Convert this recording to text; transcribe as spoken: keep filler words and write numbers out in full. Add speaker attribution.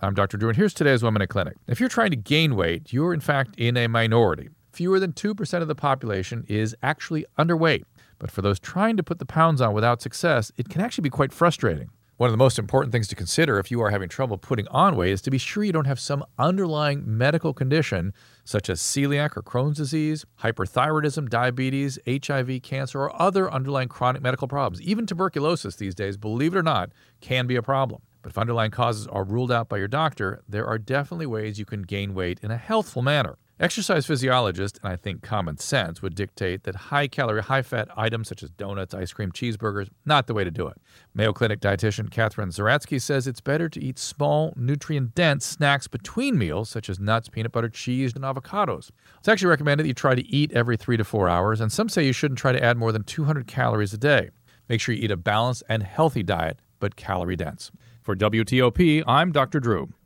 Speaker 1: I'm Doctor Drew, and here's today's One Minute Clinic. If you're trying to gain weight, you're in fact in a minority. Fewer than two percent of the population is actually underweight. But for those trying to put the pounds on without success, it can actually be quite frustrating. One of the most important things to consider if you are having trouble putting on weight is to be sure you don't have some underlying medical condition such as celiac or Crohn's disease, hyperthyroidism, diabetes, H I V, cancer, or other underlying chronic medical problems. Even tuberculosis these days, believe it or not, can be a problem. But if underlying causes are ruled out by your doctor, there are definitely ways you can gain weight in a healthful manner. Exercise physiologists, and I think common sense, would dictate that high-calorie, high-fat items such as donuts, ice cream, cheeseburgers, not the way to do it. Mayo Clinic dietitian Catherine Zaratsky says it's better to eat small, nutrient-dense snacks between meals, such as nuts, peanut butter, cheese, and avocados. It's actually recommended that you try to eat every three to four hours, and some say you shouldn't try to add more than two hundred calories a day. Make sure you eat a balanced and healthy diet, but calorie-dense. For W T O P, I'm Doctor Drew.